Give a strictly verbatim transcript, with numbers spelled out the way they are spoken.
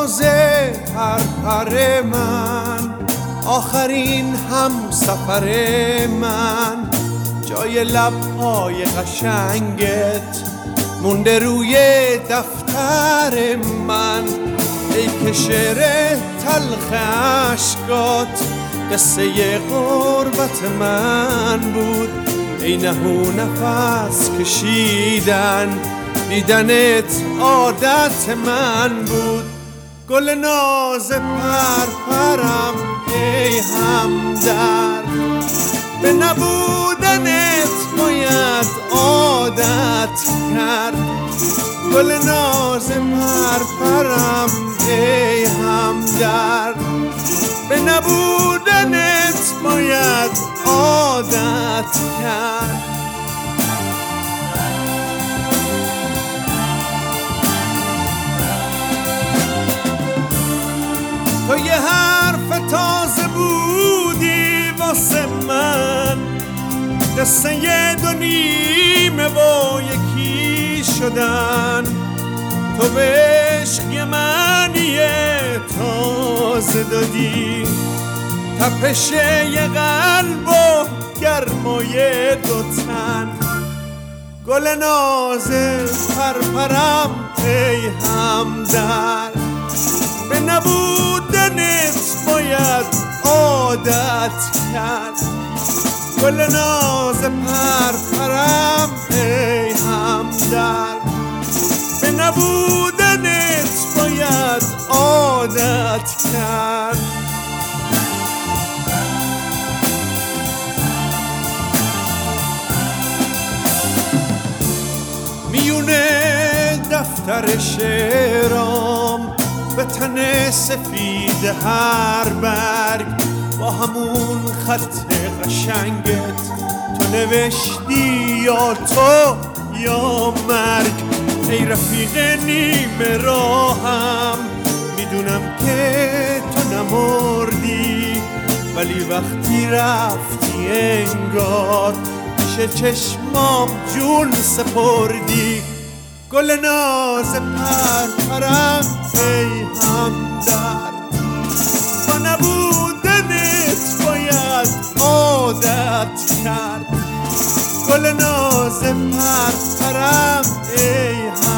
ناز پرپر من، آخرین هم سفر من، جای لبهای قشنگت مونده روی دفتر من. ای که شعر تلخ عشقات قصه غربت من بود، ای نهو نفس کشیدن دیدنت عادت من بود. گل ناز پرپرم ای همدرد، به نبودنت باید عادت کرد. گل ناز پرپرم ای همدرد، به نبودنت باید عادت کرد. تو یه حرف تازه بودی واسه من، قصه دو نیمه با یکی شدن. تو به عشق یه معنی تازه دادی، تپش یه قلب و گرمای دو تن. گل ناز پرپرم ای همدرد، به نبودنت باید عادت کرد. گل ناز پرپرم ای همدرد، به نبودنت باید عادت کرد. میونه دفتر شعرام به تن سفید هر برگ، با همون خط قشنگت تو نوشتی یا تو یا مرگ. ای رفیق نیمه راهم، میدونم که تو نمردی، ولی وقتی رفتی انگار پیش چشمام جون سپردی. گل ناز پرپرم ای همدرد، با نبودنت باید عادت کرد. گل ناز پرپرم ای همدرد،